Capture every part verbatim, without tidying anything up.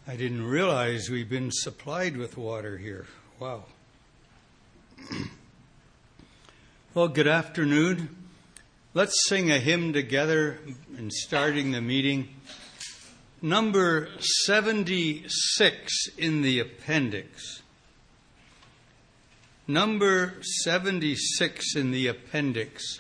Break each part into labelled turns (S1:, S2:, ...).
S1: I didn't realize we've been supplied with water here. Wow. Well, good afternoon. Let's sing a hymn together in starting the meeting. Number seventy-six in the appendix. Number seventy-six in the appendix.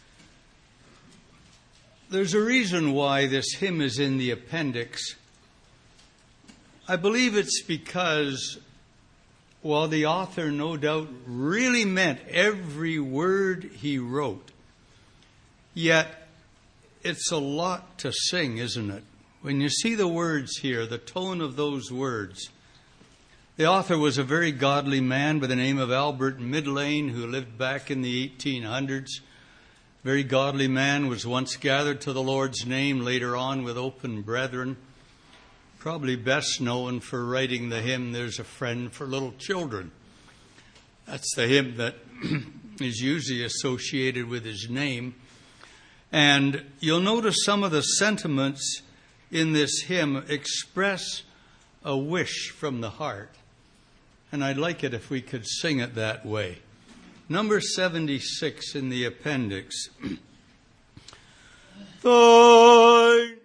S1: There's a reason why this hymn is in the appendix. I believe it's because, while the author no doubt really meant every word he wrote, yet it's a lot to sing, isn't it? When you see the words here, the tone of those words. The author was a very godly man by the name of Albert Midlane, who lived back in the eighteen hundreds. Very godly man, was once gathered to the Lord's name, later on with open brethren. Probably best known for writing the hymn, There's a Friend for Little Children. That's the hymn that is usually associated with his name. And you'll notice some of the sentiments in this hymn express a wish from the heart. And I'd like it if we could sing it that way. Number seventy-six in the appendix. Thine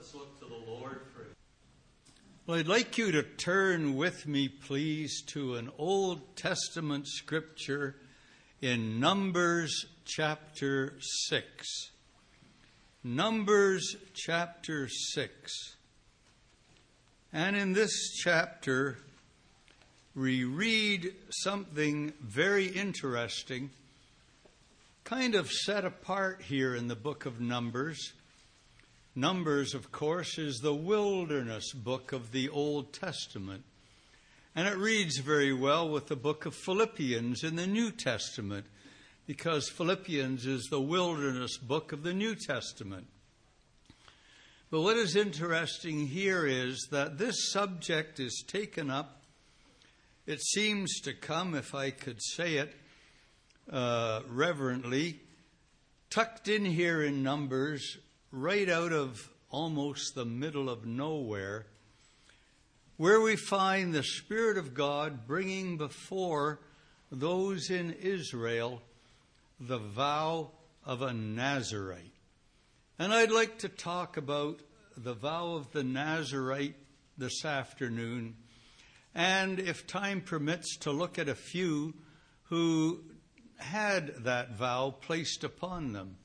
S1: Let's look to the Lord for it. Well, I'd like you to turn with me, please, to an Old Testament scripture in Numbers chapter six. Numbers chapter six. And in this chapter, we read something very interesting, kind of set apart here in the book of Numbers. Numbers, of course, is the wilderness book of the Old Testament. And it reads very well with the book of Philippians in the New Testament, because Philippians is the wilderness book of the New Testament. But what is interesting here is that this subject is taken up, it seems to come, if I could say it uh, reverently, tucked in here in Numbers, right out of almost the middle of nowhere, where we find the Spirit of God bringing before those in Israel the vow of a Nazirite. And I'd like to talk about the vow of the Nazirite this afternoon, and if time permits, to look at a few who had that vow placed upon them.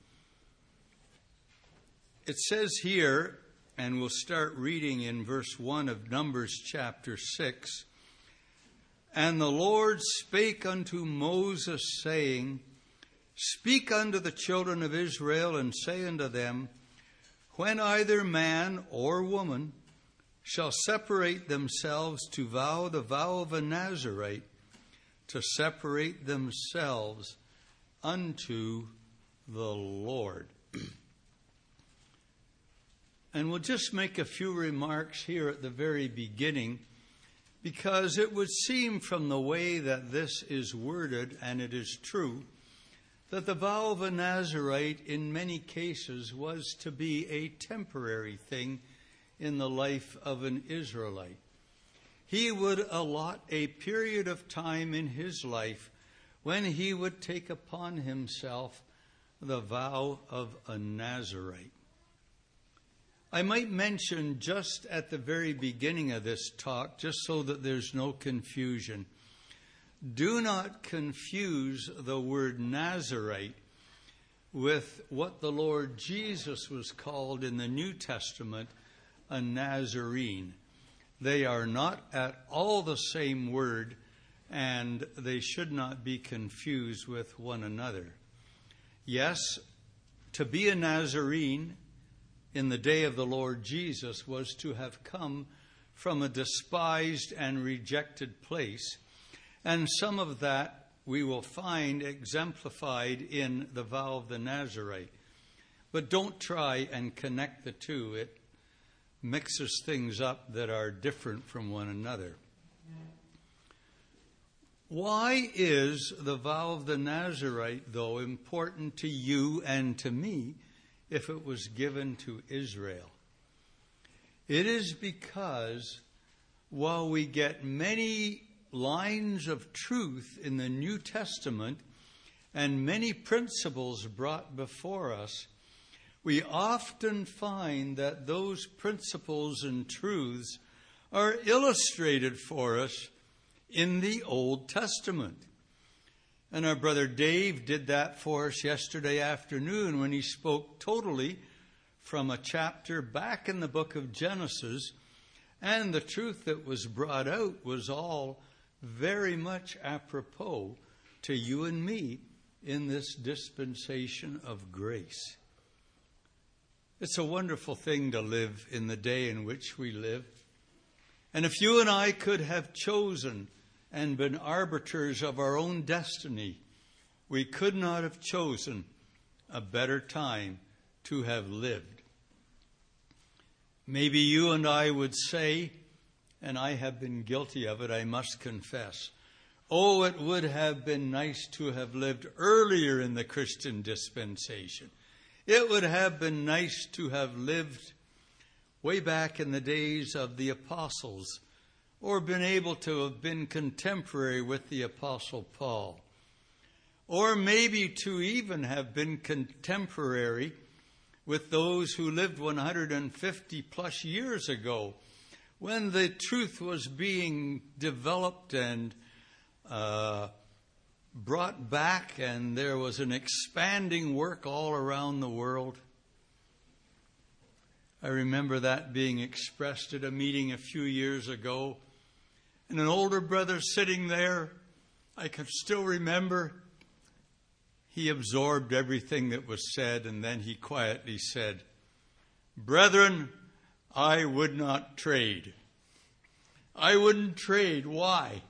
S1: It says here, and we'll start reading in verse one of Numbers chapter six, "And the Lord spake unto Moses, saying, Speak unto the children of Israel, and say unto them, When either man or woman shall separate themselves to vow the vow of a Nazirite, to separate themselves unto the Lord." And we'll just make a few remarks here at the very beginning, because it would seem from the way that this is worded, and it is true, that the vow of a Nazirite in many cases was to be a temporary thing in the life of an Israelite. He would allot a period of time in his life when he would take upon himself the vow of a Nazirite. I might mention just at the very beginning of this talk, just so that there's no confusion, do not confuse the word Nazirite with what the Lord Jesus was called in the New Testament, a Nazarene. They are not at all the same word, and they should not be confused with one another. Yes, to be a Nazarene in the day of the Lord Jesus was to have come from a despised and rejected place. And some of that we will find exemplified in the vow of the Nazirite. But don't try and connect the two. It mixes things up that are different from one another. Why is the vow of the Nazirite, though, important to you and to me if it was given to Israel? It is because while we get many lines of truth in the New Testament and many principles brought before us, we often find that those principles and truths are illustrated for us in the Old Testament. And our brother Dave did that for us yesterday afternoon when he spoke totally from a chapter back in the book of Genesis, and the truth that was brought out was all very much apropos to you and me in this dispensation of grace. It's a wonderful thing to live in the day in which we live. And if you and I could have chosen and been arbiters of our own destiny, we could not have chosen a better time to have lived. Maybe you and I would say, and I have been guilty of it, I must confess, oh, it would have been nice to have lived earlier in the Christian dispensation. It would have been nice to have lived way back in the days of the apostles, or been able to have been contemporary with the Apostle Paul, or maybe to even have been contemporary with those who lived one hundred fifty plus years ago, when the truth was being developed and uh, brought back, and there was an expanding work all around the world. I remember that being expressed at a meeting a few years ago, and an older brother sitting there, I can still remember, he absorbed everything that was said, and then he quietly said, "Brethren, I would not trade. I wouldn't trade. Why?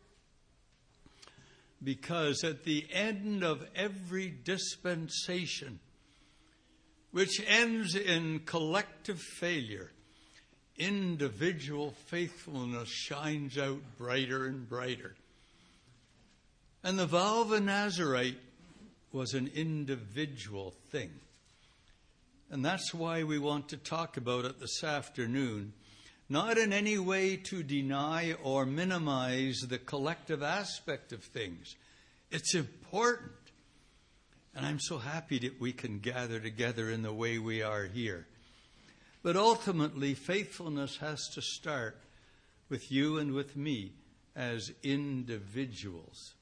S1: Because at the end of every dispensation, which ends in collective failure, individual faithfulness shines out brighter and brighter." And the vow of a Nazarite was an individual thing. And that's why we want to talk about it this afternoon, not in any way to deny or minimize the collective aspect of things. It's important. And I'm so happy that we can gather together in the way we are here. But ultimately, faithfulness has to start with you and with me as individuals.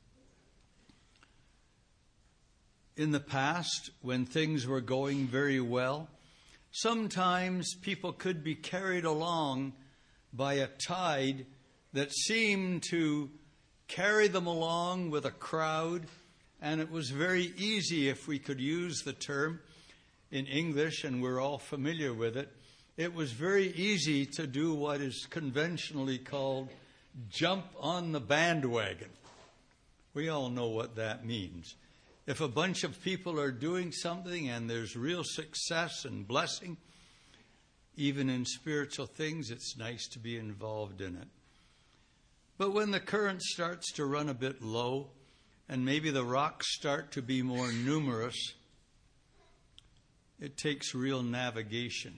S1: In the past, when things were going very well, sometimes people could be carried along by a tide that seemed to carry them along with a crowd, and it was very easy, if we could use the term in English, and we're all familiar with it, it was very easy to do what is conventionally called jump on the bandwagon. We all know what that means. If a bunch of people are doing something and there's real success and blessing, even in spiritual things, it's nice to be involved in it. But when the current starts to run a bit low, and maybe the rocks start to be more numerous, it takes real navigation.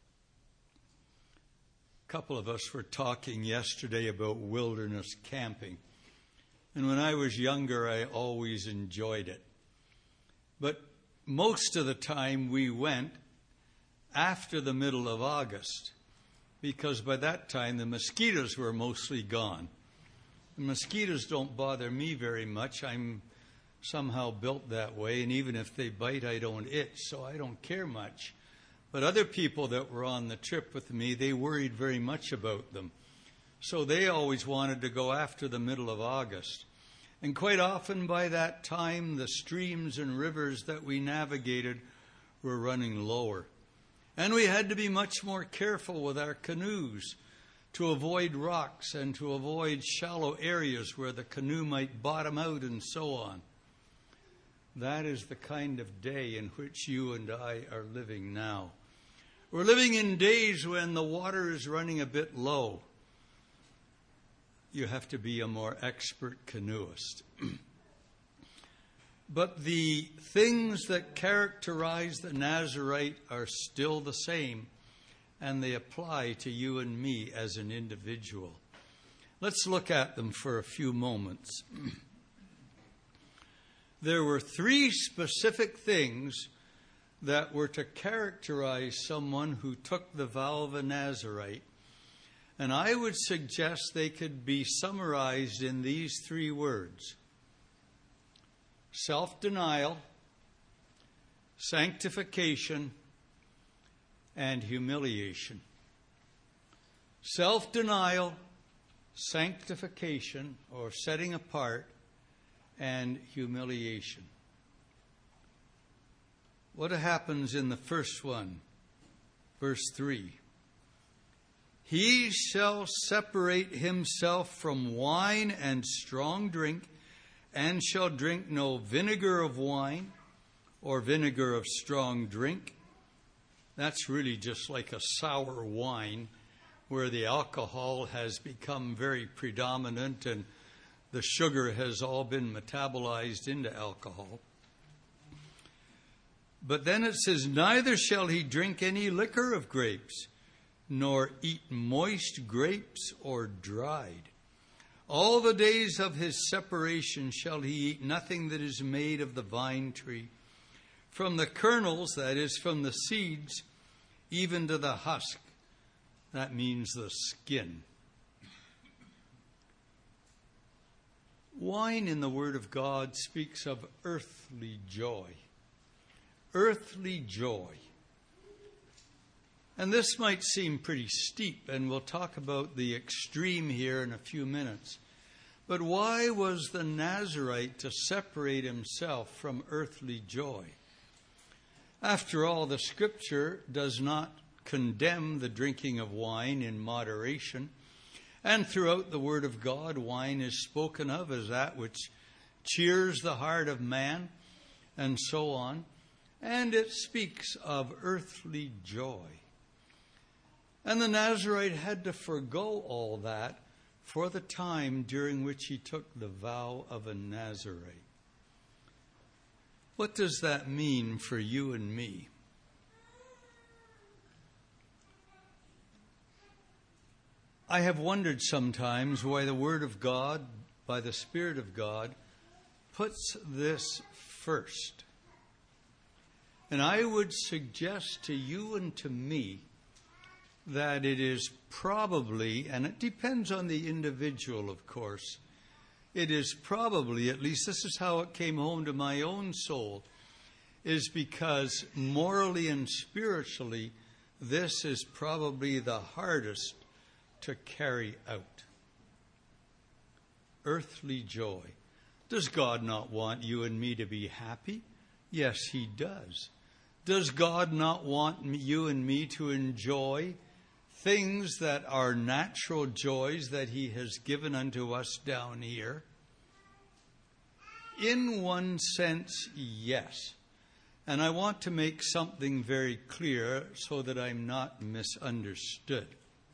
S1: A couple of us were talking yesterday about wilderness camping. And when I was younger, I always enjoyed it. But most of the time we went after the middle of August, because by that time the mosquitoes were mostly gone. The mosquitoes don't bother me very much. I'm somehow built that way, and even if they bite, I don't itch, so I don't care much. But other people that were on the trip with me, they worried very much about them. So they always wanted to go after the middle of August. And quite often by that time, the streams and rivers that we navigated were running lower. And we had to be much more careful with our canoes to avoid rocks and to avoid shallow areas where the canoe might bottom out and so on. That is the kind of day in which you and I are living now. We're living in days when the water is running a bit low. You have to be a more expert canoeist. But the things that characterize the Nazarite are still the same, and they apply to you and me as an individual. Let's look at them for a few moments. There were three specific things that were to characterize someone who took the vow of a Nazarite. And I would suggest they could be summarized in these three words: self-denial, sanctification, and humiliation. Self-denial, sanctification, or setting apart, and humiliation. What happens in the first one? Verse three. He shall separate himself from wine and strong drink, and shall drink no vinegar of wine or vinegar of strong drink. That's really just like a sour wine where the alcohol has become very predominant and the sugar has all been metabolized into alcohol. But then it says, neither shall he drink any liquor of grapes, nor eat moist grapes or dried. All the days of his separation shall he eat nothing that is made of the vine tree. from the kernels, that is, from the seeds, even to the husk. That means the skin. Wine in the Word of God speaks of earthly joy. Earthly joy. And this might seem pretty steep, and we'll talk about the extreme here in a few minutes. But why was the Nazirite to separate himself from earthly joy? After all, the Scripture does not condemn the drinking of wine in moderation. And throughout the Word of God, wine is spoken of as that which cheers the heart of man, and so on. And it speaks of earthly joy. And the Nazirite had to forgo all that for the time during which he took the vow of a Nazirite. What does that mean for you and me? I have wondered sometimes why the Word of God, by the Spirit of God, puts this first. And I would suggest to you and to me that it is probably, and it depends on the individual, of course, it is probably, at least this is how it came home to my own soul, is because morally and spiritually, this is probably the hardest to carry out. Earthly joy. Does God not want you and me to be happy? Yes, He does. Does God not want you and me to enjoy things that are natural joys that He has given unto us down here? In one sense, yes. And I want to make something very clear so that I'm not misunderstood.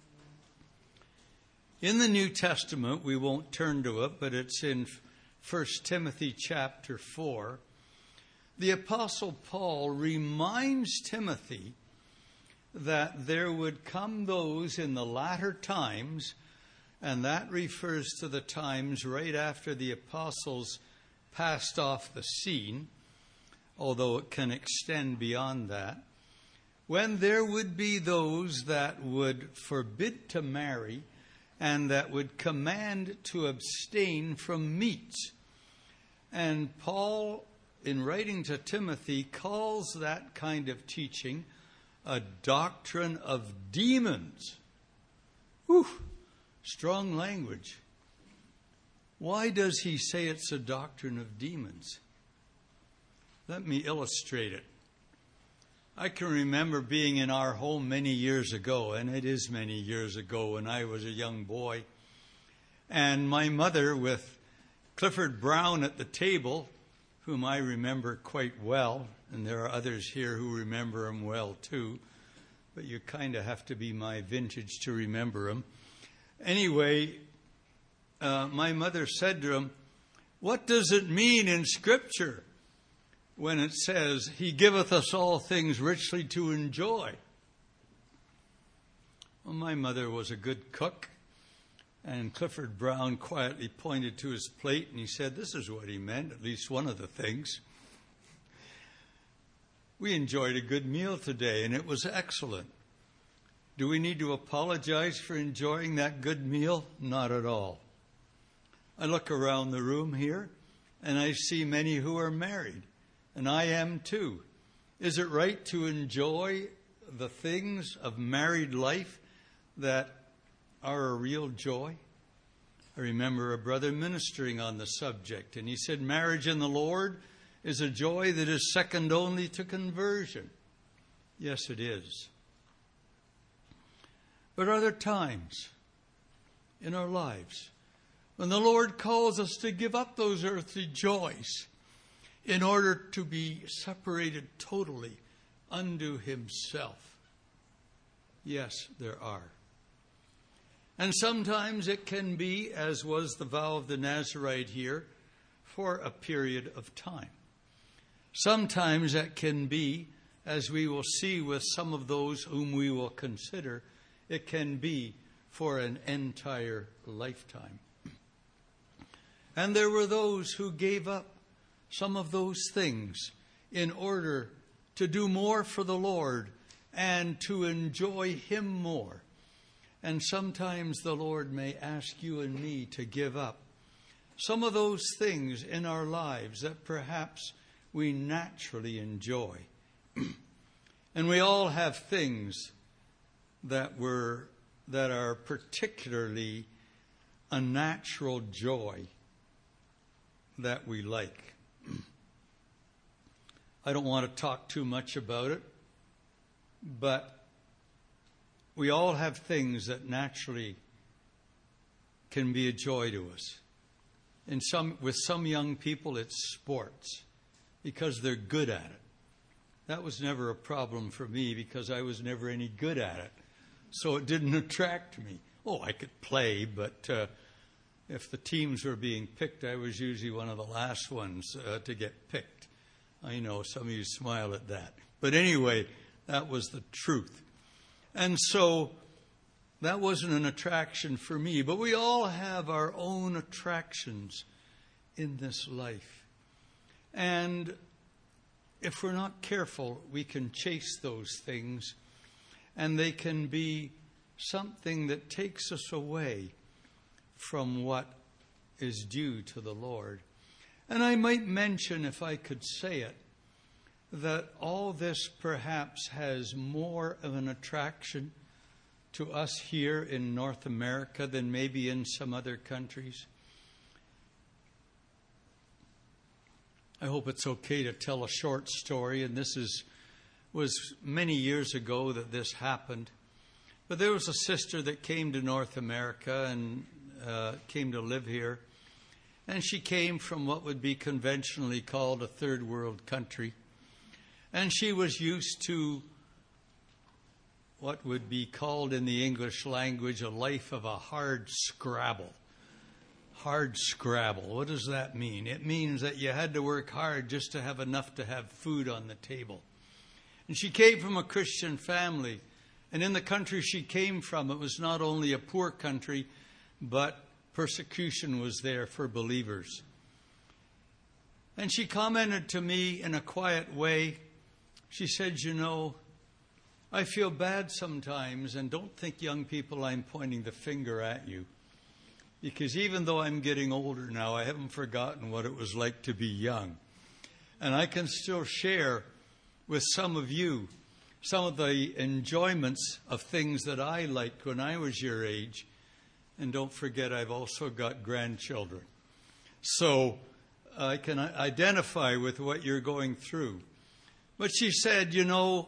S1: In the New Testament, we won't turn to it, but it's in First Timothy chapter four. The Apostle Paul reminds Timothy that there would come those in the latter times, and that refers to the times right after the apostles passed off the scene, although it can extend beyond that, when there would be those that would forbid to marry and that would command to abstain from meats. And Paul, in writing to Timothy, calls that kind of teaching a doctrine of demons. Whew, strong language. Why does he say it's a doctrine of demons? Let me illustrate it. I can remember being in our home many years ago, and it is many years ago when I was a young boy, and my mother with Clifford Brown at the table, whom I remember quite well, and there are others here who remember him well too, but you kind of have to be my vintage to remember him. Anyway, uh, my mother said to him, "What does it mean in Scripture when it says, He giveth us all things richly to enjoy?" Well, my mother was a good cook, and Clifford Brown quietly pointed to his plate, and he said, "This is what he meant, at least one of the things." We enjoyed a good meal today, and it was excellent. Do we need to apologize for enjoying that good meal? Not at all. I look around the room here, and I see many who are married. And I am too. Is it right to enjoy the things of married life that are a real joy? I remember a brother ministering on the subject, and he said marriage in the Lord is a joy that is second only to conversion. Yes, it is. But are there times in our lives when the Lord calls us to give up those earthly joys in order to be separated totally unto Himself? Yes, there are. And sometimes it can be, as was the vow of the Nazirite here, for a period of time. Sometimes it can be, as we will see with some of those whom we will consider, it can be for an entire lifetime. And there were those who gave up some of those things in order to do more for the Lord and to enjoy Him more. And sometimes the Lord may ask you and me to give up some of those things in our lives that perhaps we naturally enjoy. And we all have things that were that are particularly a natural joy that we like. I don't want to talk too much about it, but we all have things that naturally can be a joy to us. In some, with some young people, it's sports because they're good at it. That was never a problem for me because I was never any good at it. So it didn't attract me. Oh, I could play, but uh, if the teams were being picked, I was usually one of the last ones uh, to get picked. I know some of you smile at that. But anyway, that was the truth. And so that wasn't an attraction for me. But we all have our own attractions in this life. And if we're not careful, we can chase those things, and they can be something that takes us away from what is due to the Lord. And I might mention, if I could say it, that all this perhaps has more of an attraction to us here in North America than maybe in some other countries. I hope it's okay to tell a short story, and this is was many years ago that this happened. But there was a sister that came to North America and uh, came to live here, and she came from what would be conventionally called a third world country, and she was used to what would be called in the English language a life of a hard scrabble. Hard scrabble. What does that mean? It means that you had to work hard just to have enough to have food on the table. And she came from a Christian family. And in the country she came from, it was not only a poor country, but persecution was there for believers. And she commented to me in a quiet way. She said, you know, I feel bad sometimes, and don't think, young people, I'm pointing the finger at you. Because even though I'm getting older now, I haven't forgotten what it was like to be young. And I can still share with some of you some of the enjoyments of things that I liked when I was your age. And don't forget, I've also got grandchildren. So I can identify with what you're going through. But she said, you know,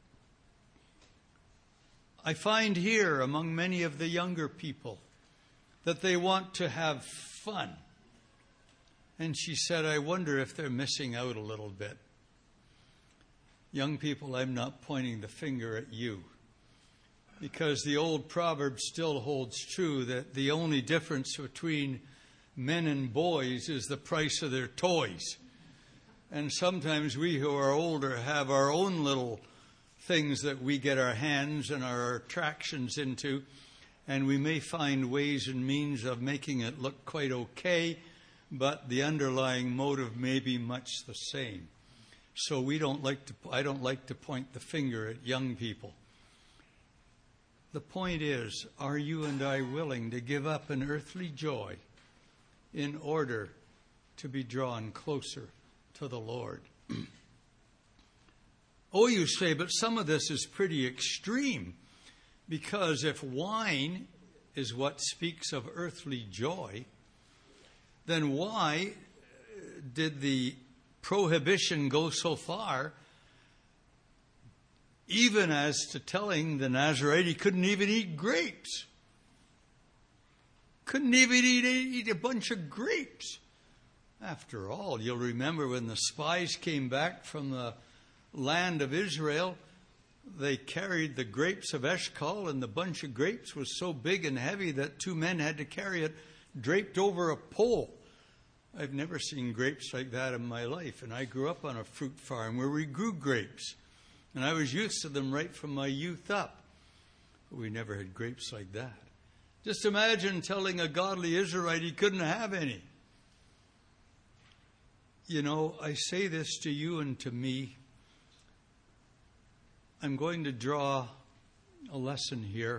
S1: I find here among many of the younger people that they want to have fun. And she said, I wonder if they're missing out a little bit. Young people, I'm not pointing the finger at you, because the old proverb still holds true that the only difference between men and boys is the price of their toys. And sometimes we who are older have our own little things that we get our hands and our attractions into, and we may find ways and means of making it look quite okay, but the underlying motive may be much the same. So we don't like to, I don't like to point the finger at young people. The point is, are you and I willing to give up an earthly joy in order to be drawn closer to the Lord? Oh, you say, but some of this is pretty extreme, because if wine is what speaks of earthly joy, then why did the prohibition go so far, even as to telling the Nazarite he couldn't even eat grapes? Couldn't even eat, eat a bunch of grapes. After all, you'll remember when the spies came back from the land of Israel, they carried the grapes of Eshcol, and the bunch of grapes was so big and heavy that two men had to carry it draped over a pole. I've never seen grapes like that in my life, and I grew up on a fruit farm where we grew grapes, and I was used to them right from my youth up. But we never had grapes like that. Just imagine telling a godly Israelite he couldn't have any. You know, I say this to you and to me. I'm going to draw a lesson here.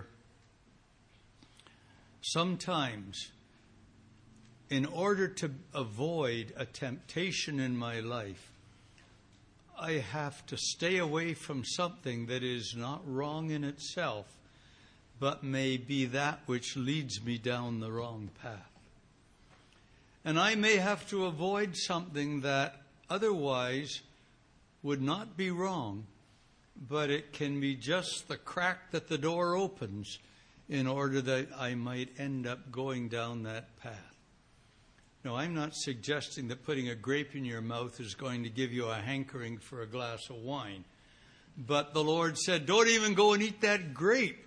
S1: Sometimes, in order to avoid a temptation in my life, I have to stay away from something that is not wrong in itself, but may be that which leads me down the wrong path. And I may have to avoid something that otherwise would not be wrong, but it can be just the crack that the door opens in order that I might end up going down that path. No, I'm not suggesting that putting a grape in your mouth is going to give you a hankering for a glass of wine. But the Lord said, don't even go and eat that grape.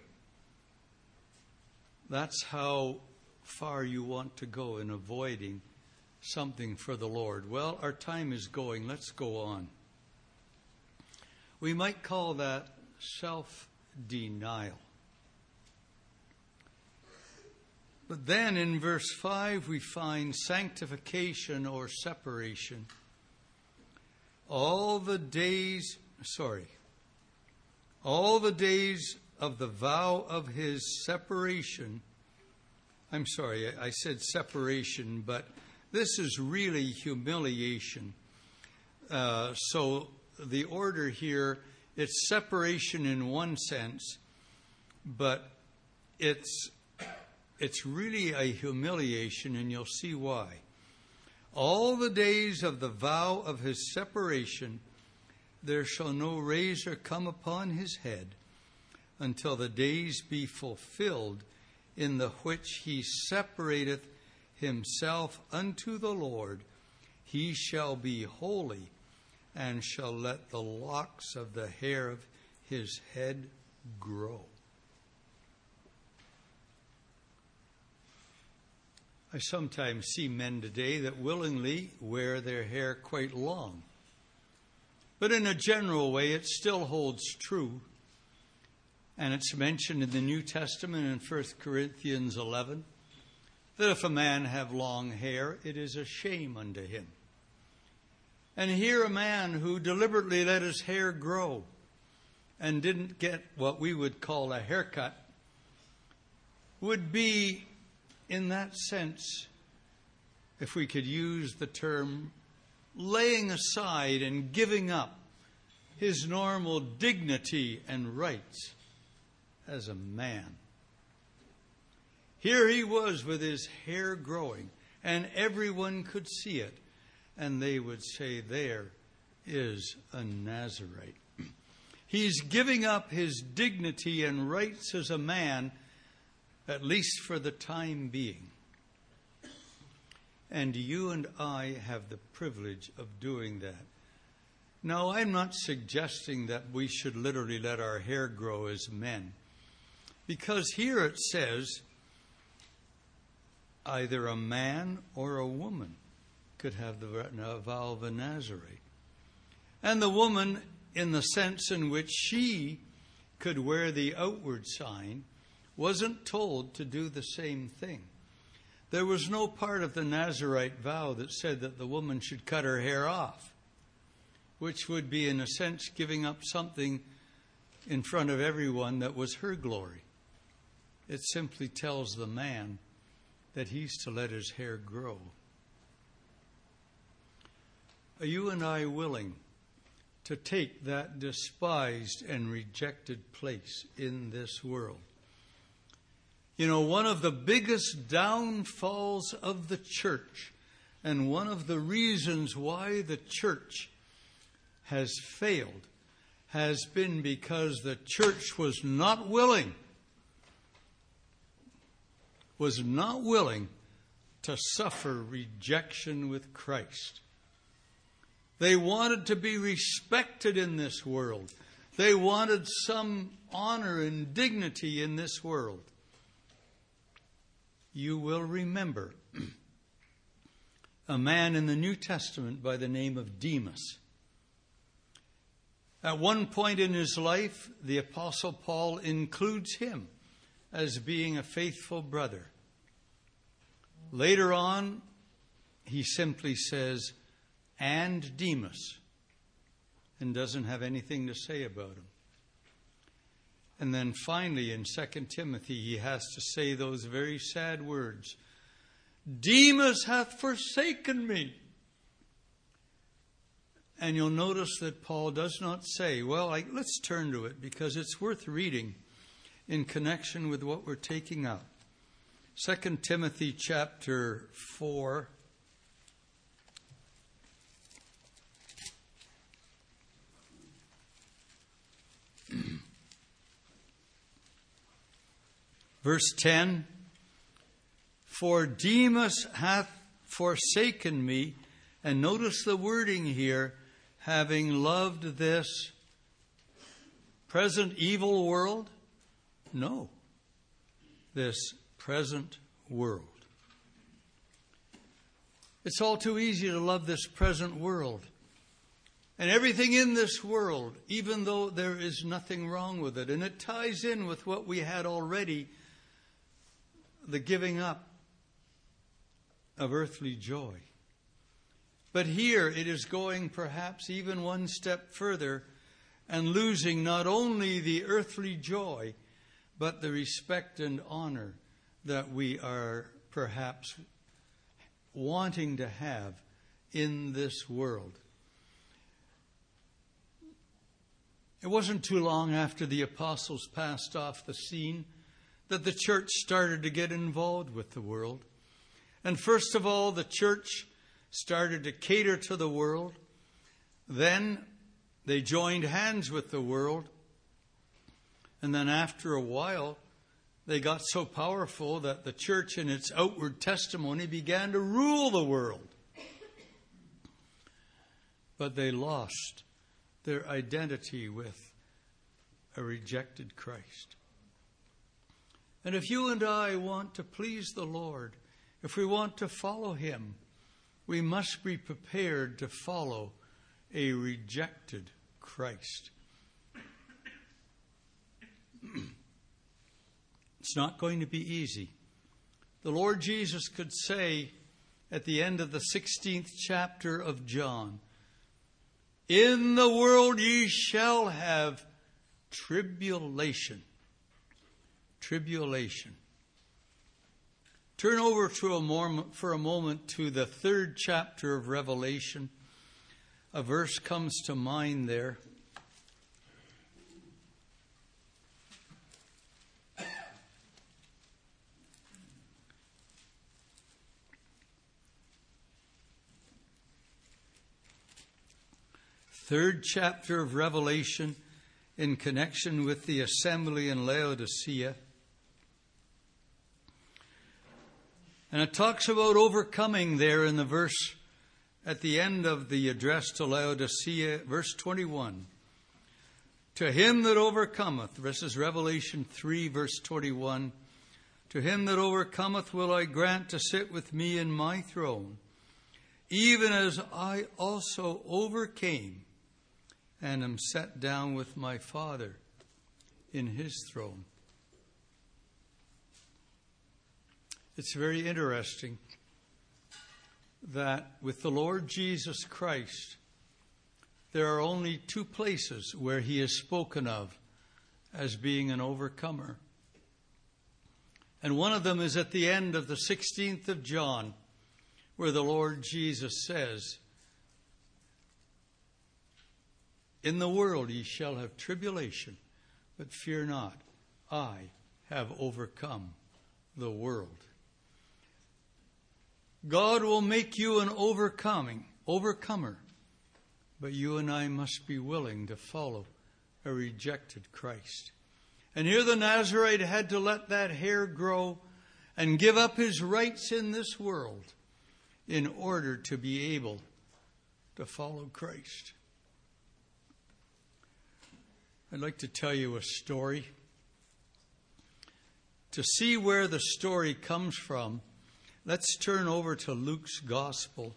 S1: That's how far you want to go in avoiding something for the Lord. Well, our time is going. Let's go on. We might call that self-denial. But then in verse five we find sanctification or separation. All the days, sorry, all the days of the vow of his separation. I'm sorry, I said separation, but this is really humiliation. Uh, so the order here, it's separation in one sense, but it's It's really a humiliation, and you'll see why. All the days of the vow of his separation, there shall no razor come upon his head until the days be fulfilled in the which he separateth himself unto the Lord. He shall be holy and shall let the locks of the hair of his head grow. I sometimes see men today that willingly wear their hair quite long. But in a general way, it still holds true. And it's mentioned in the New Testament in First Corinthians eleven that if a man have long hair, it is a shame unto him. And here a man who deliberately let his hair grow and didn't get what we would call a haircut would be, in that sense, if we could use the term, laying aside and giving up his normal dignity and rights as a man. Here he was with his hair growing, and everyone could see it, and they would say, there is a Nazirite. He's giving up his dignity and rights as a man, at least for the time being. And you and I have the privilege of doing that. Now, I'm not suggesting that we should literally let our hair grow as men, because here it says either a man or a woman could have the vow of a Nazirite. And the woman, in the sense in which she could wear the outward sign, wasn't told to do the same thing. There was no part of the Nazirite vow that said that the woman should cut her hair off, which would be, in a sense, giving up something in front of everyone that was her glory. It simply tells the man that he's to let his hair grow. Are you and I willing to take that despised and rejected place in this world? You know, one of the biggest downfalls of the church, and one of the reasons why the church has failed, has been because the church was not willing, was not willing to suffer rejection with Christ. They wanted to be respected in this world. They wanted some honor and dignity in this world. You will remember a man in the New Testament by the name of Demas. At one point in his life, the Apostle Paul includes him as being a faithful brother. Later on, he simply says, and Demas, and doesn't have anything to say about him. And then finally in Second Timothy, he has to say those very sad words, Demas hath forsaken me. And you'll notice that Paul does not say, well, I, let's turn to it because it's worth reading in connection with what we're taking up. Second Timothy chapter four. Verse ten, for Demas hath forsaken me, and notice the wording here, having loved this present evil world? No, this present world. It's all too easy to love this present world. And everything in this world, even though there is nothing wrong with it. And it ties in with what we had already, the giving up of earthly joy. But here it is going perhaps even one step further and losing not only the earthly joy, but the respect and honor that we are perhaps wanting to have in this world. It wasn't too long after the apostles passed off the scene that the church started to get involved with the world. And first of all, the church started to cater to the world. Then they joined hands with the world. And then after a while, they got so powerful that the church in its outward testimony began to rule the world. But they lost their identity with a rejected Christ. And if you and I want to please the Lord, if we want to follow Him, we must be prepared to follow a rejected Christ. It's not going to be easy. The Lord Jesus could say at the end of the sixteenth chapter of John, in the world ye shall have tribulation. Tribulation. Turn over to a moment, for a moment to the third chapter of Revelation. A verse comes to mind there. Third chapter of Revelation in connection with the assembly in Laodicea. And it talks about overcoming there in the verse at the end of the address to Laodicea, verse twenty-one. To him that overcometh, this is Revelation three, verse twenty-one. To him that overcometh will I grant to sit with me in my throne, even as I also overcame and am set down with my Father in his throne. It's very interesting that with the Lord Jesus Christ, there are only two places where he is spoken of as being an overcomer. And one of them is at the end of the sixteenth of John, where the Lord Jesus says, in the world ye shall have tribulation, but fear not, I have overcome the world. God will make you an overcoming, overcomer, but you and I must be willing to follow a rejected Christ. And here the Nazarite had to let that hair grow and give up his rights in this world in order to be able to follow Christ. I'd like to tell you a story. To see where the story comes from, let's turn over to Luke's Gospel.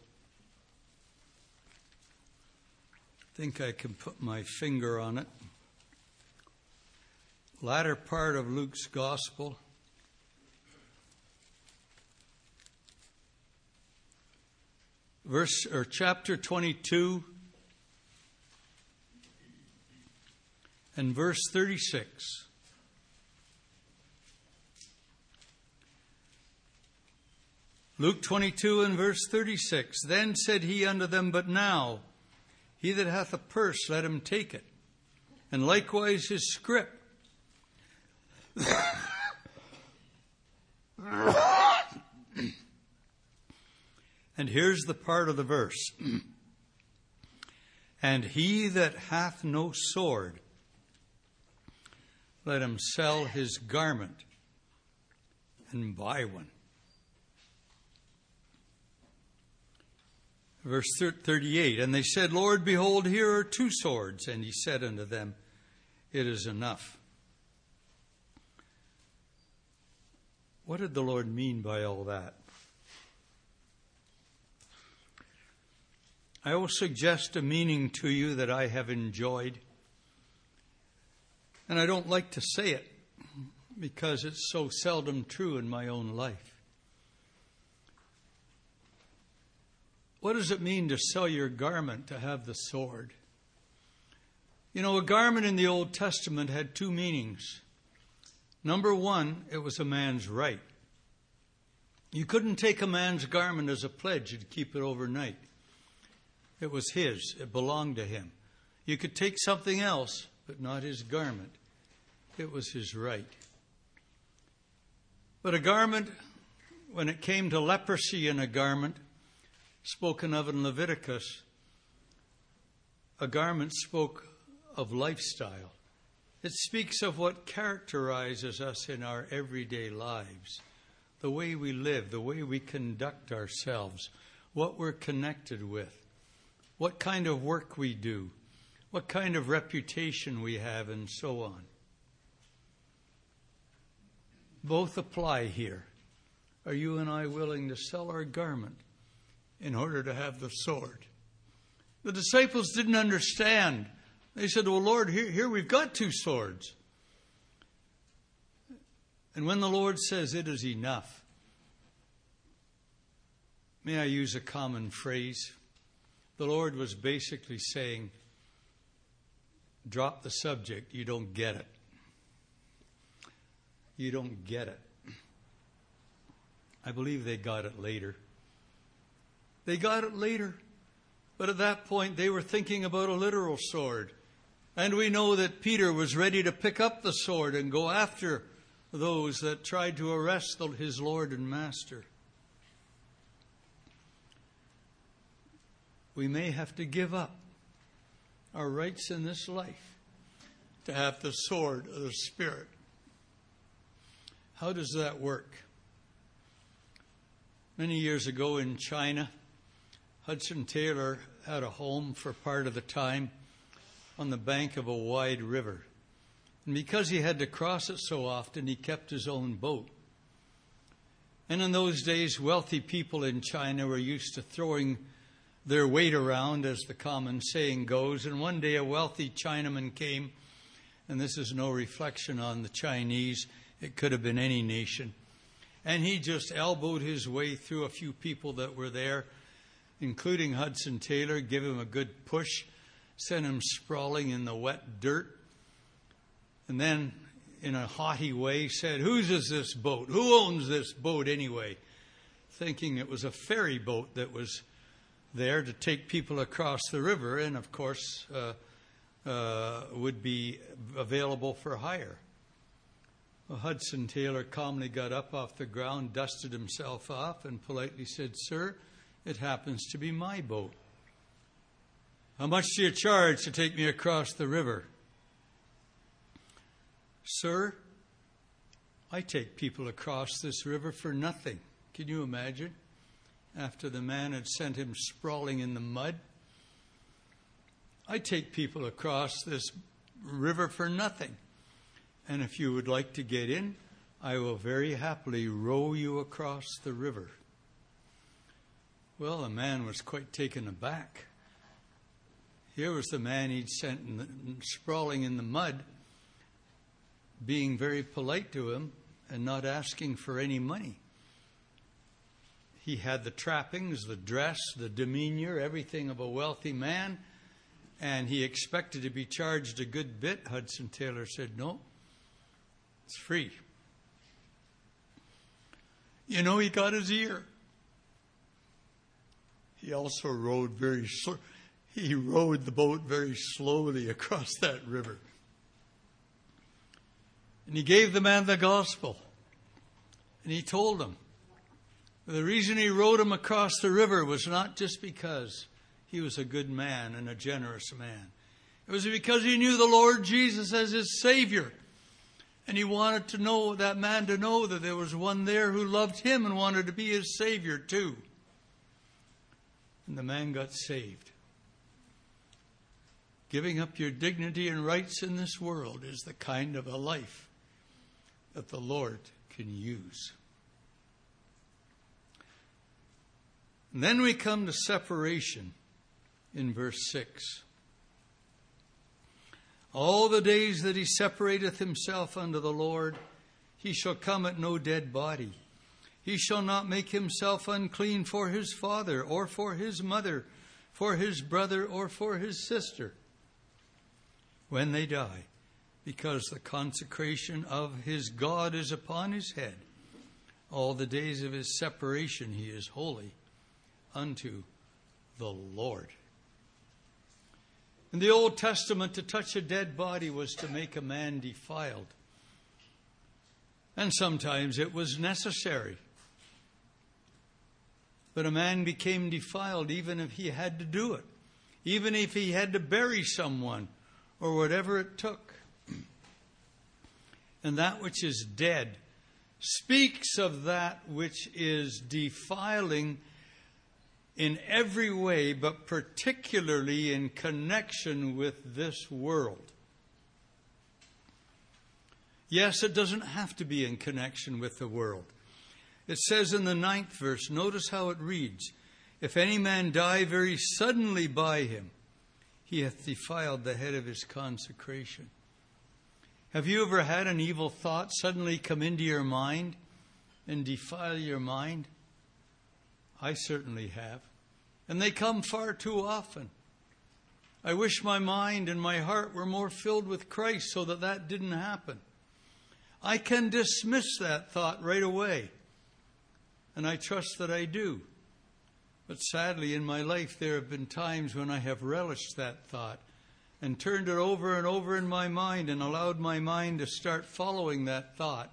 S1: I think I can put my finger on it. Latter part of Luke's Gospel. verse or chapter twenty-two and verse thirty-six. Luke twenty-two and verse thirty-six. Then said he unto them, But now he that hath a purse, let him take it, and likewise his scrip. And here's the part of the verse. And he that hath no sword, let him sell his garment and buy one. Verse thirty-eight, and they said, Lord, behold, here are two swords. And he said unto them, It is enough. What did the Lord mean by all that? I will suggest a meaning to you that I have enjoyed. And I don't like to say it because it's so seldom true in my own life. What does it mean to sell your garment, to have the sword? You know, a garment in the Old Testament had two meanings. Number one, it was a man's right. You couldn't take a man's garment as a pledge and keep it overnight. It was his. It belonged to him. You could take something else, but not his garment. It was his right. But a garment, when it came to leprosy in a garment, spoken of in Leviticus, a garment spoke of lifestyle. It speaks of what characterizes us in our everyday lives, the way we live, the way we conduct ourselves, what we're connected with, what kind of work we do, what kind of reputation we have, and so on. Both apply here. Are you and I willing to sell our garment in order to have the sword? The disciples didn't understand. They said, well, Lord, here, here we've got two swords. And when the Lord says it is enough, may I use a common phrase? The Lord was basically saying, drop the subject, you don't get it. You don't get it. I believe they got it later. They got it later. But at that point, they were thinking about a literal sword. And we know that Peter was ready to pick up the sword and go after those that tried to arrest his Lord and Master. We may have to give up our rights in this life to have the sword of the Spirit. How does that work? Many years ago in China, Hudson Taylor had a home for part of the time on the bank of a wide river. And because he had to cross it so often, he kept his own boat. And in those days, wealthy people in China were used to throwing their weight around, as the common saying goes. And one day a wealthy Chinaman came, and this is no reflection on the Chinese, it could have been any nation. And he just elbowed his way through a few people that were there, including Hudson Taylor, give him a good push, sent him sprawling in the wet dirt, and then in a haughty way said, whose is this boat? Who owns this boat anyway? Thinking it was a ferry boat that was there to take people across the river and, of course, uh, uh, would be available for hire. Well, Hudson Taylor calmly got up off the ground, dusted himself off, and politely said, sir, it happens to be my boat. How much do you charge to take me across the river? Sir, I take people across this river for nothing. Can you imagine? After the man had sent him sprawling in the mud. I take people across this river for nothing. And if you would like to get in, I will very happily row you across the river. Well, the man was quite taken aback. Here was the man he'd sent in the, sprawling in the mud, being very polite to him and not asking for any money. He had the trappings, the dress, the demeanor, everything of a wealthy man, and he expected to be charged a good bit. Hudson Taylor said, no, it's free. You know, he got his ear. He also rowed very slow. He rowed the boat very slowly across that river. And he gave the man the gospel. And he told him the reason he rowed him across the river was not just because he was a good man and a generous man. It was because he knew the Lord Jesus as his Savior. And he wanted to know, that man to know, that there was one there who loved him and wanted to be his Savior too. And the man got saved. Giving up your dignity and rights in this world is the kind of a life that the Lord can use. And then we come to separation in verse six. All the days that he separateth himself unto the Lord, he shall come at no dead body. He shall not make himself unclean for his father, or for his mother, for his brother, or for his sister, when they die, because the consecration of his God is upon his head. All the days of his separation he is holy unto the Lord. In the Old Testament, to touch a dead body was to make a man defiled. And sometimes it was necessary. But a man became defiled even if he had to do it. Even if he had to bury someone or whatever it took. And that which is dead speaks of that which is defiling in every way, but particularly in connection with this world. Yes, it doesn't have to be in connection with the world. It says in the ninth verse, notice how it reads, if any man die very suddenly by him, he hath defiled the head of his consecration. Have you ever had an evil thought suddenly come into your mind and defile your mind? I certainly have. And they come far too often. I wish my mind and my heart were more filled with Christ so that that didn't happen. I can dismiss that thought right away. And I trust that I do. But sadly, in my life, there have been times when I have relished that thought and turned it over and over in my mind and allowed my mind to start following that thought.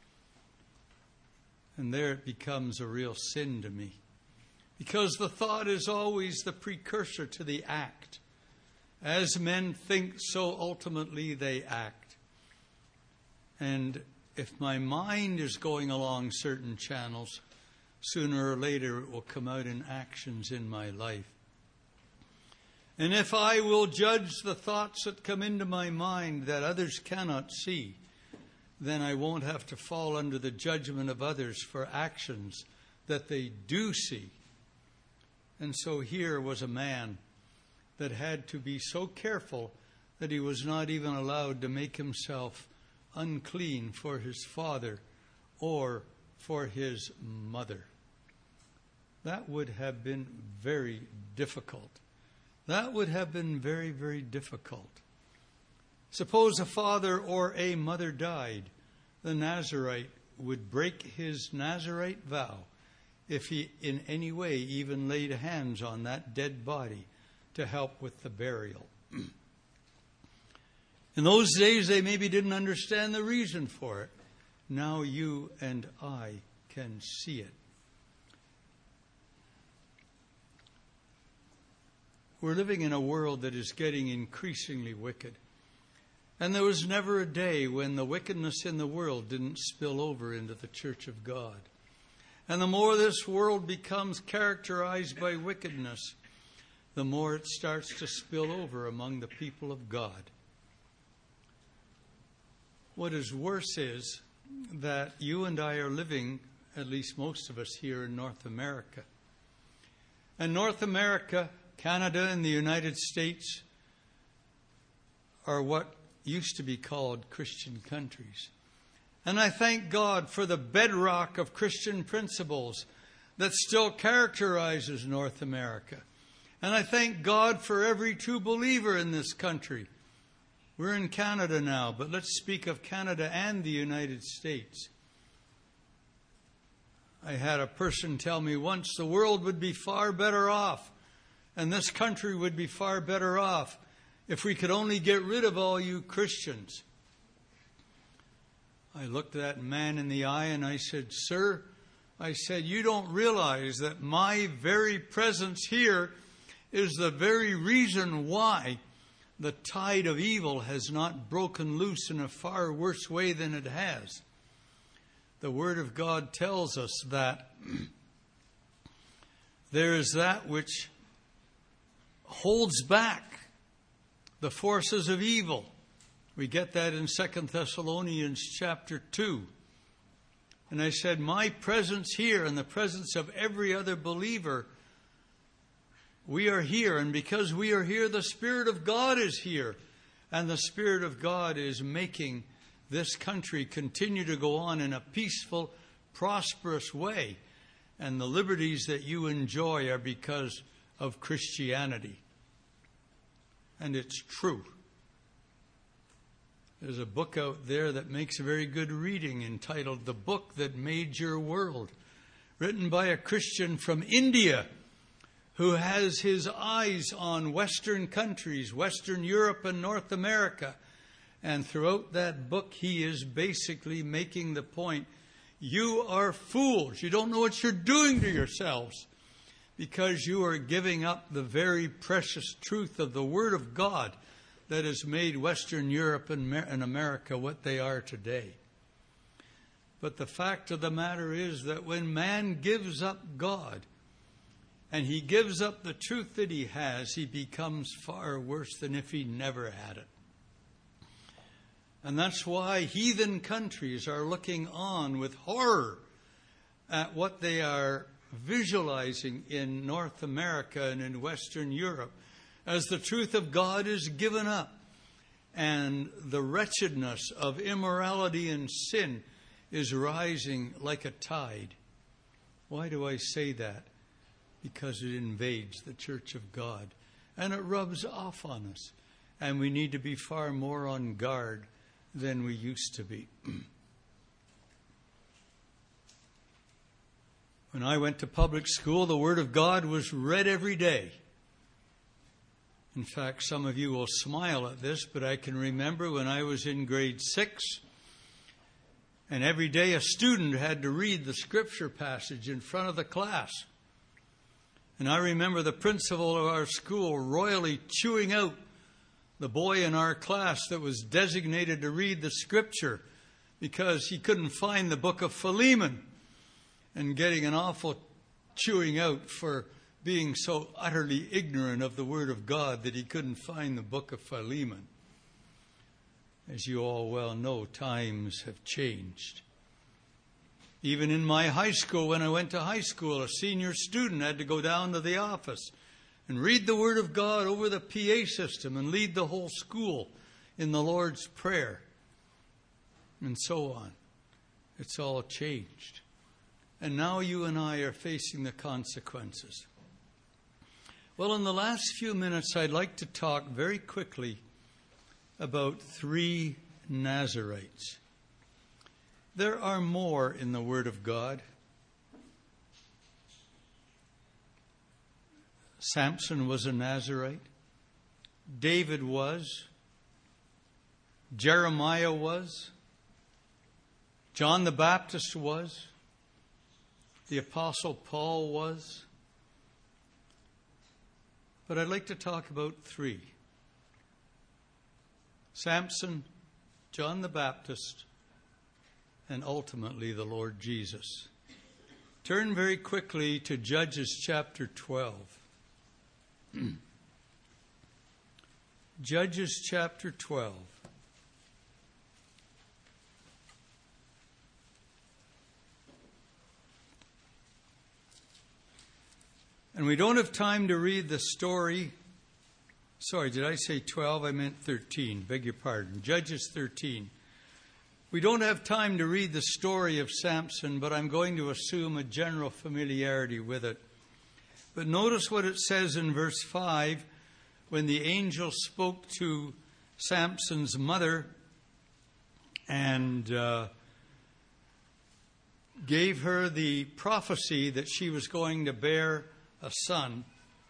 S1: And there it becomes a real sin to me. Because the thought is always the precursor to the act. As men think, so ultimately they act. And if my mind is going along certain channels, sooner or later it will come out in actions in my life. And if I will judge the thoughts that come into my mind that others cannot see, then I won't have to fall under the judgment of others for actions that they do see. And so here was a man that had to be so careful that he was not even allowed to make himself unclean for his father or for his mother. That would have been very difficult. That would have been very, very difficult. Suppose a father or a mother died, the Nazirite would break his Nazirite vow if he in any way even laid hands on that dead body to help with the burial. In those days, they maybe didn't understand the reason for it. Now you and I can see it. We're living in a world that is getting increasingly wicked. And there was never a day when the wickedness in the world didn't spill over into the church of God. And the more this world becomes characterized by wickedness, the more it starts to spill over among the people of God. What is worse is that you and I are living, at least most of us here, in North America. And North America, Canada, and the United States are what used to be called Christian countries. And I thank God for the bedrock of Christian principles that still characterizes North America. And I thank God for every true believer in this country. We're in Canada now, but let's speak of Canada and the United States. I had a person tell me once the world would be far better off, and this country would be far better off if we could only get rid of all you Christians. I looked that man in the eye and I said, "Sir," I said, "you don't realize that my very presence here is the very reason why the tide of evil has not broken loose in a far worse way than it has." The Word of God tells us that there is that which holds back the forces of evil. We get that in Second Thessalonians chapter two. And I said, my presence here and the presence of every other believer, we are here. And because we are here, the Spirit of God is here. And the Spirit of God is making this country continue to go on in a peaceful, prosperous way. And the liberties that you enjoy are because of Christianity. And it's true. There's a book out there that makes a very good reading entitled The Book That Made Your World, written by a Christian from India who has his eyes on Western countries, Western Europe and North America. And throughout that book, he is basically making the point, you are fools. You don't know what you're doing to yourselves because you are giving up the very precious truth of the Word of God that has made Western Europe and America what they are today. But the fact of the matter is that when man gives up God and he gives up the truth that he has, he becomes far worse than if he never had it. And that's why heathen countries are looking on with horror at what they are visualizing in North America and in Western Europe as the truth of God is given up and the wretchedness of immorality and sin is rising like a tide. Why do I say that? Because it invades the church of God and it rubs off on us. And we need to be far more on guard than we used to be. When I went to public school, the Word of God was read every day. In fact, some of you will smile at this, but I can remember when I was in grade six, and every day a student had to read the scripture passage in front of the class. And I remember the principal of our school royally chewing out the boy in our class that was designated to read the scripture because he couldn't find the book of Philemon, and getting an awful chewing out for being so utterly ignorant of the Word of God that he couldn't find the book of Philemon. As you all well know, times have changed. Even in my high school, when I went to high school, a senior student had to go down to the office and read the Word of God over the P A system and lead the whole school in the Lord's Prayer, and so on. It's all changed. And now you and I are facing the consequences. Well, in the last few minutes, I'd like to talk very quickly about three Nazarites. There are more in the Word of God. Samson was a Nazarite. David was. Jeremiah was. John the Baptist was. The Apostle Paul was. But I'd like to talk about three. Samson, John the Baptist, and ultimately the Lord Jesus. Turn very quickly to Judges chapter twelve. Judges chapter twelve. And we don't have time to read the story. Sorry, did I say twelve? I meant thirteen. Beg your pardon. Judges thirteen. We don't have time to read the story of Samson, but I'm going to assume a general familiarity with it. But notice what it says in verse five, when the angel spoke to Samson's mother and uh, gave her the prophecy that she was going to bear a son.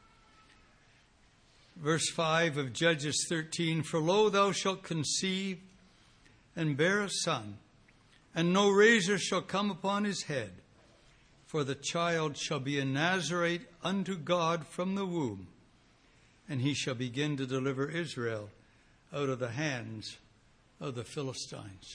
S1: Verse five of Judges thirteen, "For lo, thou shalt conceive and bear a son, and no razor shall come upon his head, for the child shall be a Nazarite unto God from the womb, and he shall begin to deliver Israel out of the hands of the Philistines."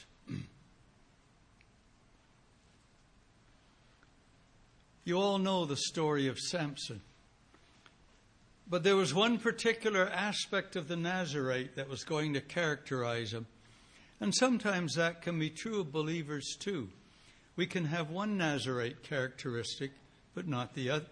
S1: You all know the story of Samson. But there was one particular aspect of the Nazarite that was going to characterize him. And sometimes that can be true of believers too. We can have one Nazarite characteristic, but not the other.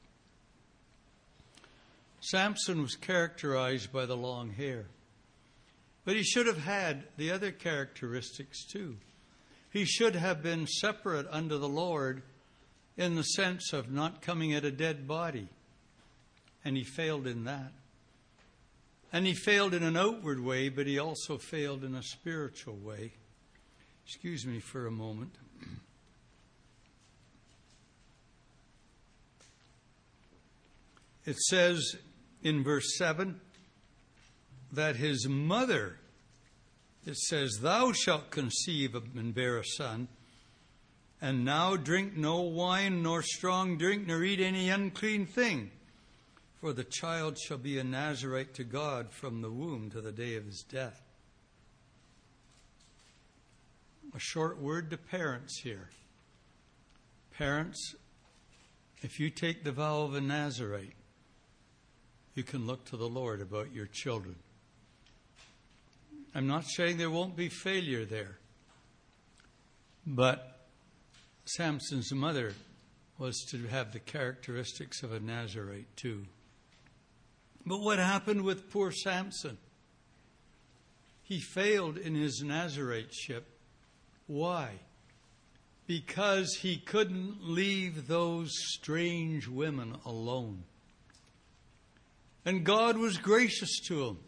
S1: Samson was characterized by the long hair. But he should have had the other characteristics too. He should have been separate unto the Lord in the sense of not coming at a dead body. And he failed in that. And he failed in an outward way, but he also failed in a spiritual way. Excuse me for a moment. It says in verse seven that his mother, it says, "Thou shalt conceive and bear a son, and now drink no wine, nor strong drink, nor eat any unclean thing. For the child shall be a Nazarite to God from the womb to the day of his death." A short word to parents here. Parents, if you take the vow of a Nazarite, you can look to the Lord about your children. I'm not saying there won't be failure there. But Samson's mother was to have the characteristics of a Nazarite too. But what happened with poor Samson? He failed in his Nazariteship. Why? Because he couldn't leave those strange women alone. And God was gracious to him.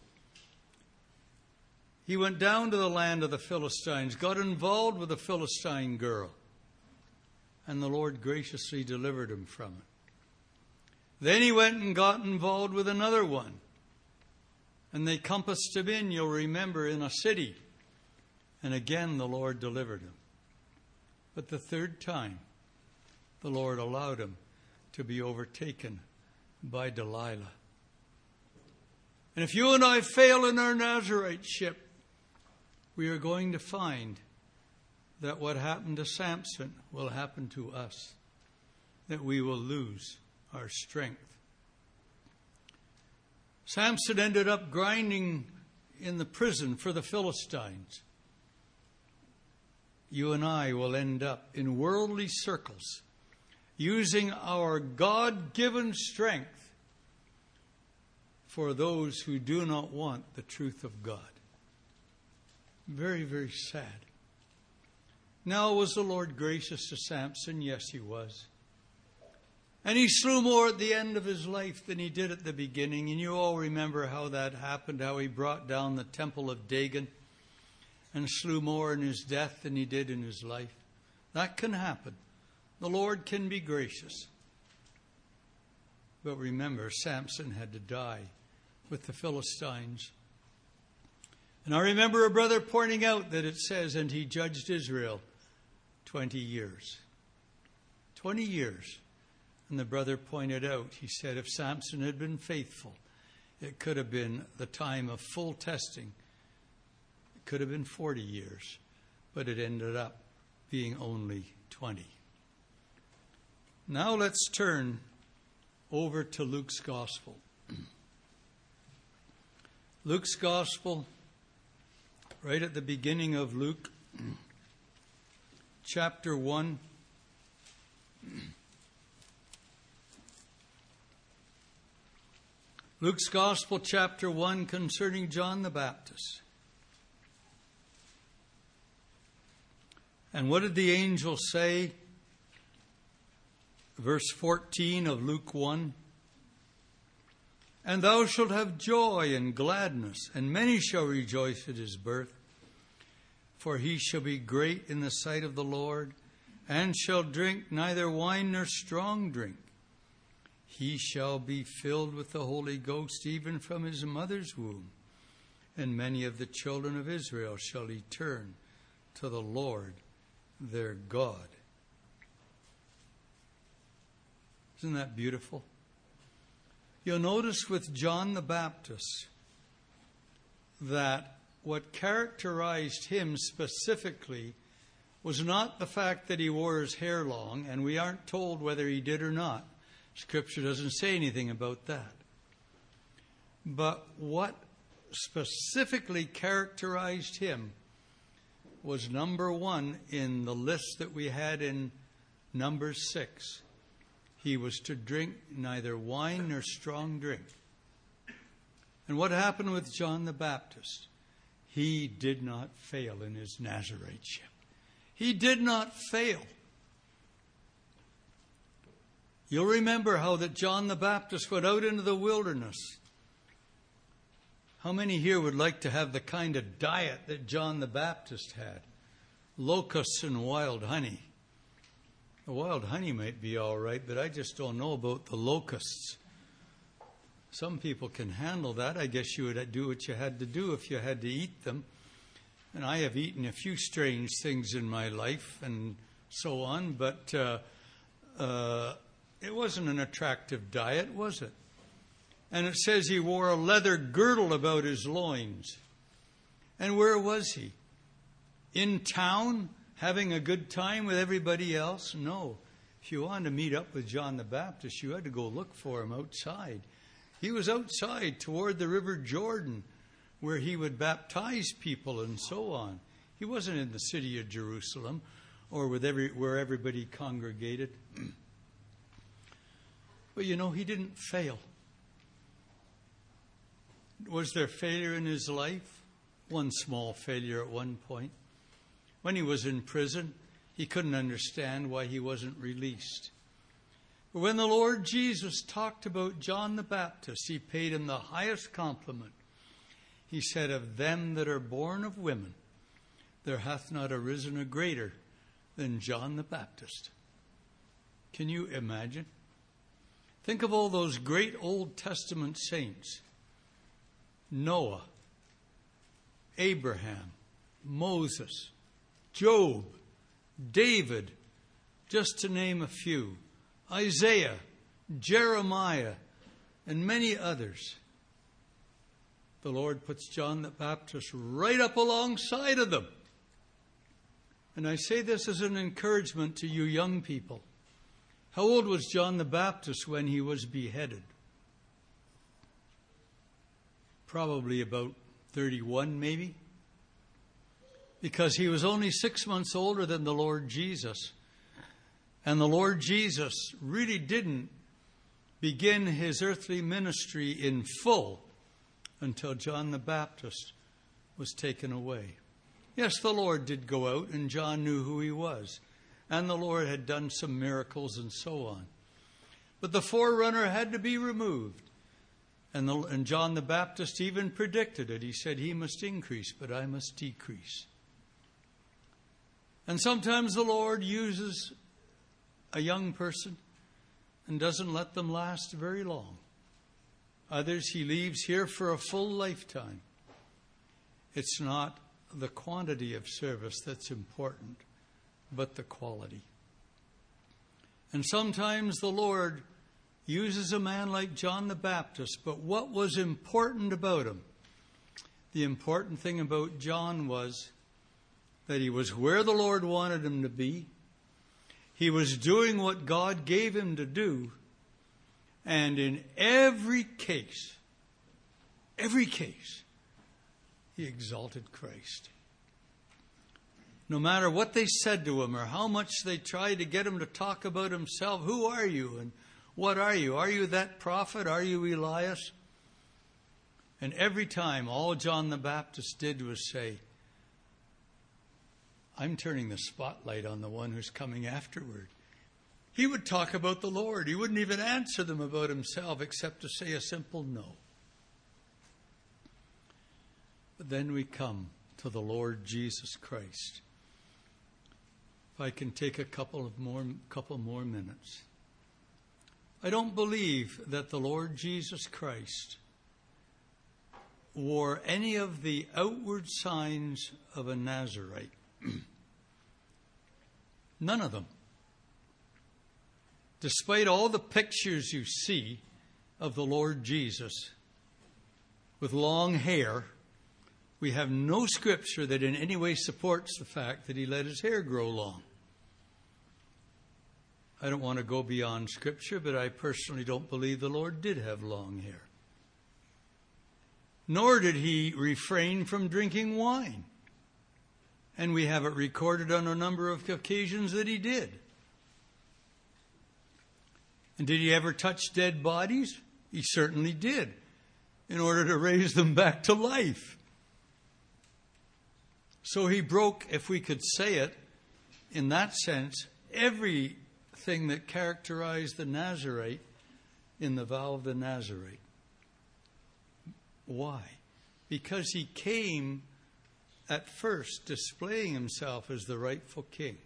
S1: He went down to the land of the Philistines, got involved with a Philistine girl, and the Lord graciously delivered him from it. Then he went and got involved with another one. And they compassed him in, you'll remember, in a city. And again the Lord delivered him. But the third time, the Lord allowed him to be overtaken by Delilah. And if you and I fail in our Nazariteship, we are going to find that what happened to Samson will happen to us. That we will lose our strength. Samson ended up grinding in the prison for the Philistines. You and I will end up in worldly circles, using our God-given strength for those who do not want the truth of God. Very, very sad. Now, was the Lord gracious to Samson? Yes, he was. And he slew more at the end of his life than he did at the beginning. And you all remember how that happened, how he brought down the temple of Dagon and slew more in his death than he did in his life. That can happen. The Lord can be gracious. But remember, Samson had to die with the Philistines. And I remember a brother pointing out that it says, and he judged Israel twenty years. Twenty years. And the brother pointed out, he said, if Samson had been faithful, it could have been the time of full testing. It could have been forty years, but it ended up being only twenty. Now let's turn over to Luke's Gospel. Luke's Gospel, right at the beginning of Luke, chapter one. Luke's Gospel, chapter one, concerning John the Baptist. And what did the angel say? Verse fourteen of Luke one. And thou shalt have joy and gladness, and many shall rejoice at his birth. For he shall be great in the sight of the Lord, and shall drink neither wine nor strong drink. He shall be filled with the Holy Ghost even from his mother's womb. And many of the children of Israel shall he turn to the Lord their God. Isn't that beautiful? You'll notice with John the Baptist that what characterized him specifically was not the fact that he wore his hair long, and we aren't told whether he did or not. Scripture doesn't say anything about that. But what specifically characterized him was number one in the list that we had in Numbers six. He was to drink neither wine nor strong drink. And what happened with John the Baptist? He did not fail in his Nazariteship. He did not fail. You'll remember how that John the Baptist went out into the wilderness. How many here would like to have the kind of diet that John the Baptist had? Locusts and wild honey. The wild honey might be all right, but I just don't know about the locusts. Some people can handle that. I guess you would do what you had to do if you had to eat them. And I have eaten a few strange things in my life and so on, but uh, uh, it wasn't an attractive diet, was it? And it says he wore a leather girdle about his loins. And where was he? In town? Having a good time with everybody else? No. If you wanted to meet up with John the Baptist, you had to go look for him outside. He was outside toward the River Jordan, where he would baptize people and so on. He wasn't in the city of Jerusalem or with every where everybody congregated. But you know, he didn't fail. Was there failure in his life? One small failure at one point. When he was in prison, he couldn't understand why he wasn't released. But when the Lord Jesus talked about John the Baptist, he paid him the highest compliment. He said, of them that are born of women, there hath not arisen a greater than John the Baptist. Can you imagine? Think of all those great Old Testament saints. Noah, Abraham, Moses, Job, David, just to name a few, Isaiah, Jeremiah, and many others. The Lord puts John the Baptist right up alongside of them. And I say this as an encouragement to you young people. How old was John the Baptist when he was beheaded? Probably about thirty-one, maybe. Because he was only six months older than the Lord Jesus. And the Lord Jesus really didn't begin his earthly ministry in full until John the Baptist was taken away. Yes, the Lord did go out, and John knew who he was. And the Lord had done some miracles and so on. But the forerunner had to be removed. And, the, and John the Baptist even predicted it. He said, he must increase, but I must decrease. And sometimes the Lord uses a young person and doesn't let them last very long. Others he leaves here for a full lifetime. It's not the quantity of service that's important, but the quality. And sometimes the Lord uses a man like John the Baptist, but what was important about him? The important thing about John was that he was where the Lord wanted him to be. He was doing what God gave him to do. And in every case, every case, he exalted Christ. No matter what they said to him or how much they tried to get him to talk about himself, who are you and what are you? Are you that prophet? Are you Elias? And every time, all John the Baptist did was say, I'm turning the spotlight on the one who's coming afterward. He would talk about the Lord. He wouldn't even answer them about himself except to say a simple no. But then we come to the Lord Jesus Christ. If I can take a couple of more, couple more minutes. I don't believe that the Lord Jesus Christ wore any of the outward signs of a Nazarite. None of them. Despite all the pictures you see of the Lord Jesus with long hair, we have no scripture that in any way supports the fact that he let his hair grow long. I don't want to go beyond scripture, but I personally don't believe the Lord did have long hair. Nor did he refrain from drinking wine. And we have it recorded on a number of occasions that he did. And did he ever touch dead bodies? He certainly did, in order to raise them back to life. So he broke, if we could say it, in that sense, everything that characterized the Nazarite in the vow of the Nazarite. Why? Because he came at first displaying himself as the rightful king.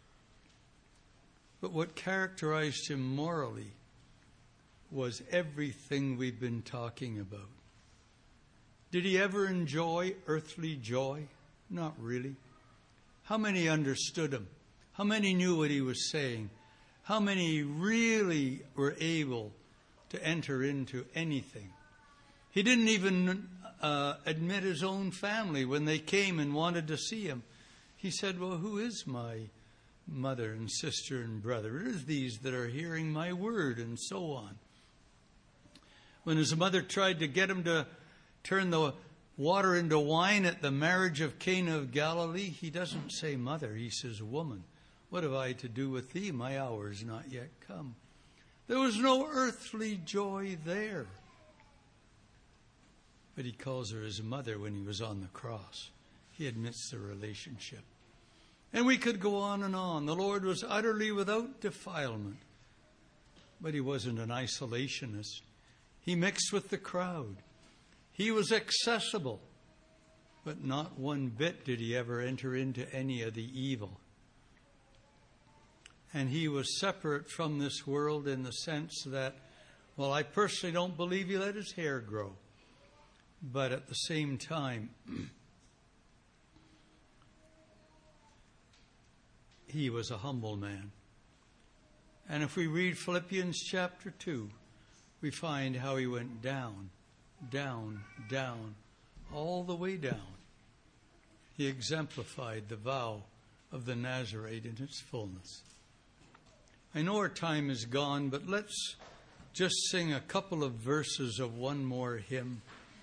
S1: But what characterized him morally was everything we've been talking about. Did he ever enjoy earthly joy? Not really. How many understood him? How many knew what he was saying? How many really were able to enter into anything? He didn't even uh, admit his own family when they came and wanted to see him. He said, well, who is my mother and sister and brother? It is these that are hearing my word, and so on. When his mother tried to get him to turn the water into wine at the marriage of Cana of Galilee, he doesn't say mother, he says woman. What have I to do with thee? My hour is not yet come. There was no earthly joy there. But he calls her his mother when he was on the cross. He admits the relationship. And we could go on and on. The Lord was utterly without defilement. But he wasn't an isolationist. He mixed with the crowd. He was accessible. But not one bit did he ever enter into any of the evil. And he was separate from this world in the sense that, well, I personally don't believe he let his hair grow. But at the same time, he was a humble man. And if we read Philippians chapter two, we find how he went down, down, down, all the way down. He exemplified the vow of the Nazarite in its fullness. I know our time is gone, but let's just sing a couple of verses of one more hymn.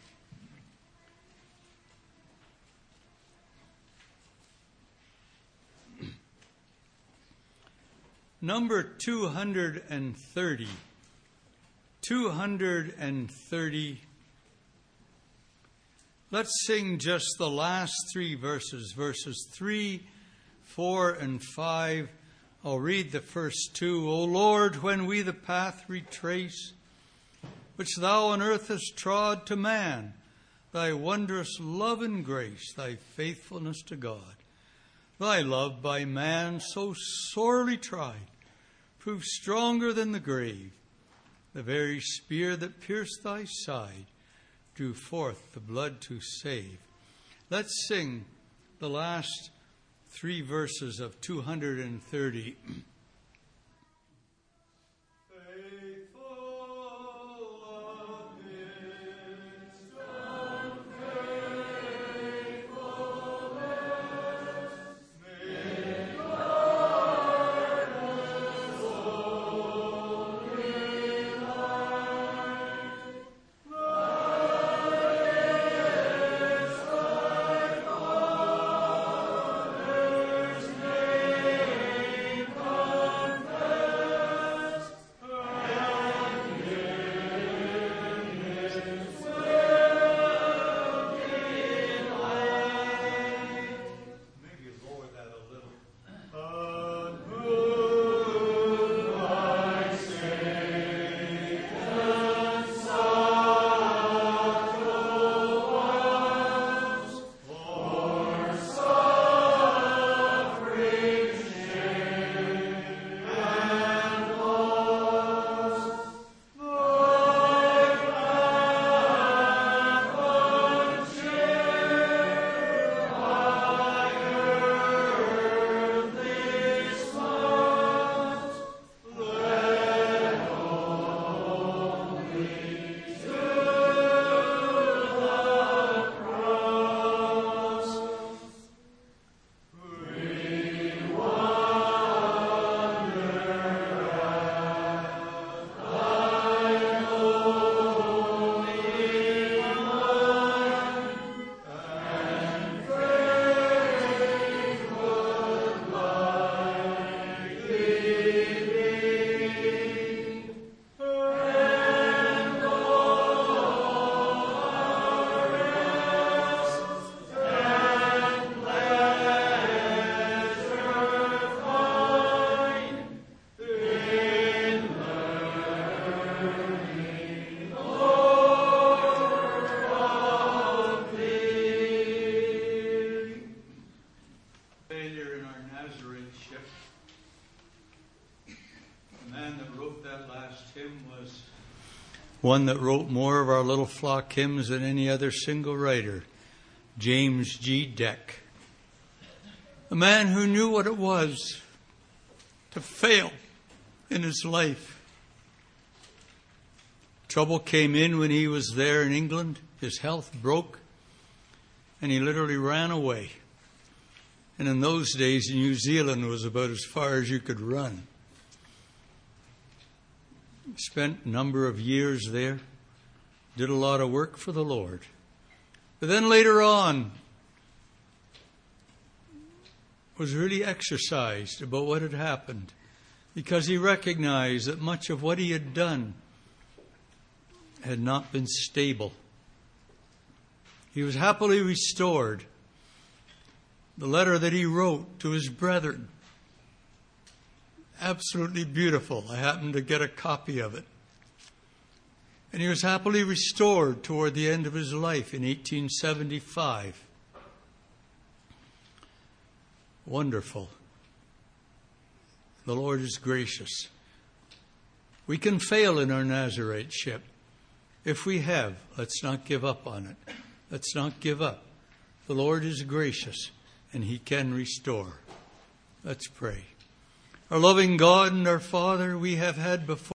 S1: Number two hundred thirty. two hundred thirty. Let's sing just the last three verses, verses three, four, and five. I'll read the first two. O Lord, when we the path retrace, which thou on earth hast trod to man, thy wondrous love and grace, thy faithfulness to God, thy love by man so sorely tried, proved stronger than the grave. The very spear that pierced thy side drew forth the blood to save. Let's sing the last three verses of two hundred thirty.
S2: Thank
S1: man that wrote that last hymn was one that wrote more of our little flock hymns than any other single writer, James G. Deck. A man who knew what it was to fail in his life. Trouble came in when he was there in England. His health broke, and he literally ran away. And in those days, New Zealand was about as far as you could run. Spent a number of years there, did a lot of work for the Lord. But then later on, was really exercised about what had happened, because he recognized that much of what he had done had not been stable. He was happily restored. The letter that he wrote to his brethren, absolutely beautiful. I happened to get a copy of it. And he was happily restored toward the end of his life in eighteen seventy-five. Wonderful. The Lord is gracious. We can fail in our Nazariteship. If we have, let's not give up on it. Let's not give up. The Lord is gracious, and He can restore. Let's pray. Our loving God and our Father, we have had before